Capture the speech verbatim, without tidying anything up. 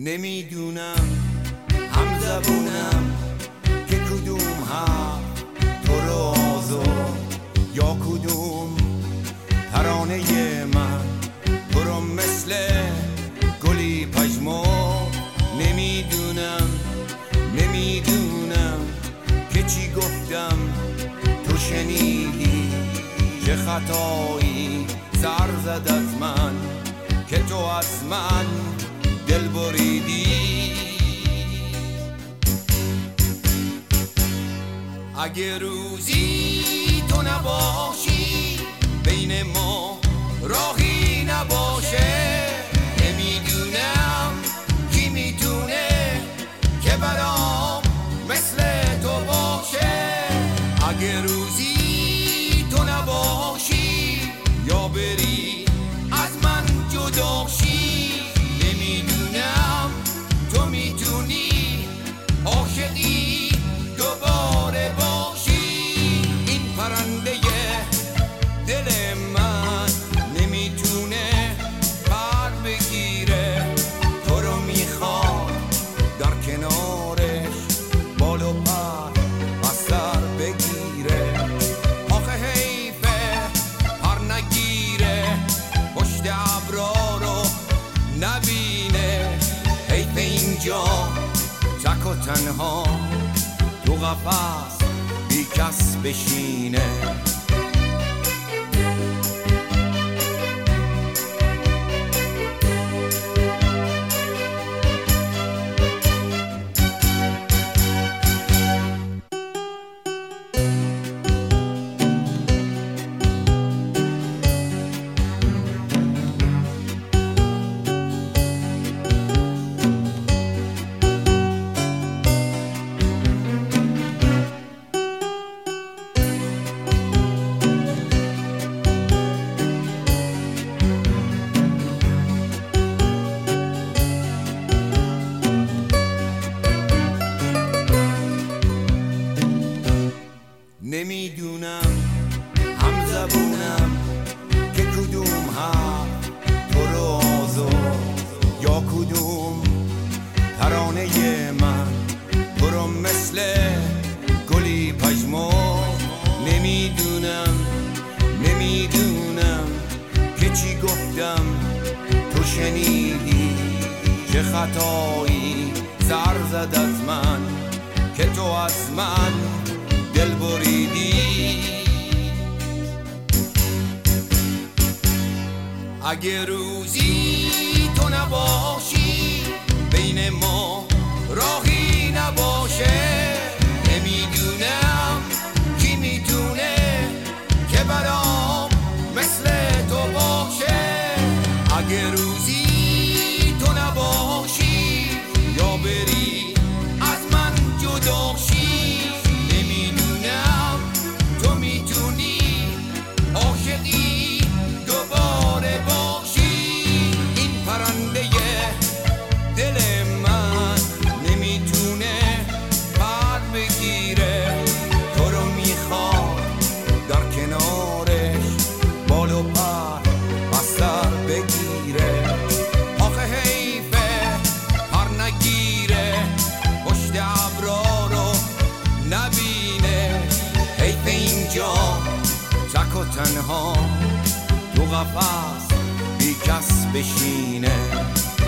نمیدونم هم زبونم که کدوم حرف تو رو آزاد یا کدوم ترانه من تو رو مثل گلی پژمرد. نمیدونم نمیدونم که چی گفتم تو شنیدی، چه خطایی سر زد از من که تو از من دل بریدی. اگه روزی تو نباشی بین ما راهی نباشه، نمیدونم کی میتونه که برام مثل تو باشه. اگه روزی تو نباشی یا بری از من جدا شی، نمیدونم تو میتونی عاشقی دوباره باشی. این پرنده دل من نمیتونه پر بگیره، تو رو میخواد در کنارش بال و پر از سر بگیره. آخه حیفه پر نگیره پشت ابرا رو نبینه، حیف اینجا تک و تنها تو قفس بی کس بشینه. نمیدونم هم زبونم که کدوم حرف تو رو آزاد یا کدوم ترانه من تو رو مثل گلی پژمرد. نمیدونم نمیدونم که چی گفتم تو شنیدی، چه خطایی سر زد از من که تو از من دل بریدی. اگه روزی تو نباشی بین ما راهی نباشه، نمیدونم کی میتونه که برام مثل تو باشه. اگه روزی تو نباشی یا بری از من جدا شی، نمیدونم تو میتونی عاشقی دوباره باشی. این پرنده دل من نمیتونه پر بگیره، تو رو میخواد در کنارش بال و پر از سر بگیره. آخه حیفه پر نگیره پشت ابرا رو نبینه، حیف اینجا تک و تنها تو قفس بی کس بشینه.